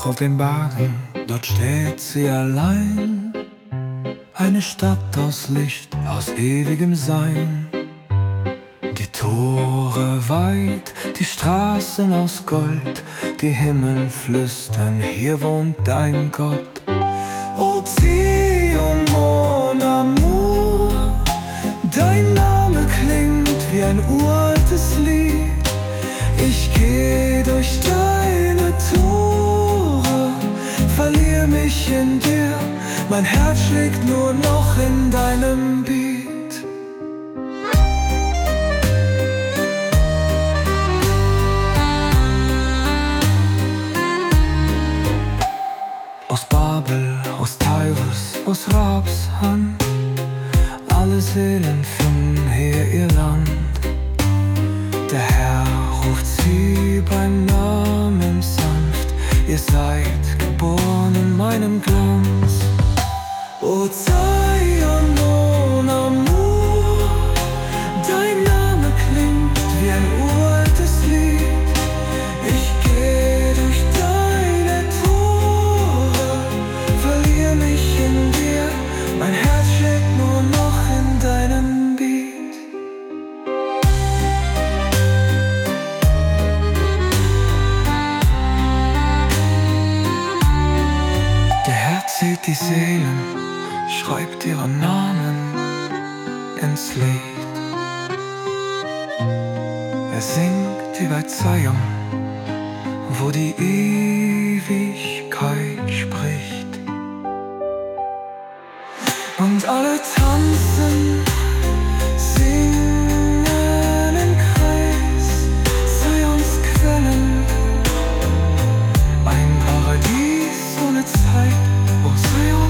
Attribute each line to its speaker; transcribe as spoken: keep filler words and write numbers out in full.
Speaker 1: hoch auf den Bergen, dort steht sie allein. Eine Stadt aus Licht, aus ewigem Sein. Die Tore weit, die Straßen aus Gold, die Himmel flüstern, hier wohnt dein Gott. O Zion, mon amour, dein Name klingt wie ein uraltes Lied. Ich geh durch deine Tore, verlier mich in dir, mein Herz schlägt nur noch in deinem Beat. Aus Babel, aus Tyrus, aus Rabs Hand, alle Seelen finden hier ihr Land. Der Herr ruft sie beim Namen sanft, ihr seid geboren in meinem Glanz. O Zion, mon amour, dein Name klingt wie ein uraltes Lied. Ich geh durch deine Tore, verlier mich in dir, mein Herz schlägt nur noch in deinem Beat. Der Herr zählt die Seelen, schreibt ihren Namen ins Lied. Er singt über Zion, wo die Ewigkeit spricht. Und alle tanzen, singen im Kreis, Zions Quellen, ein Paradies ohne Zeit, wo Zion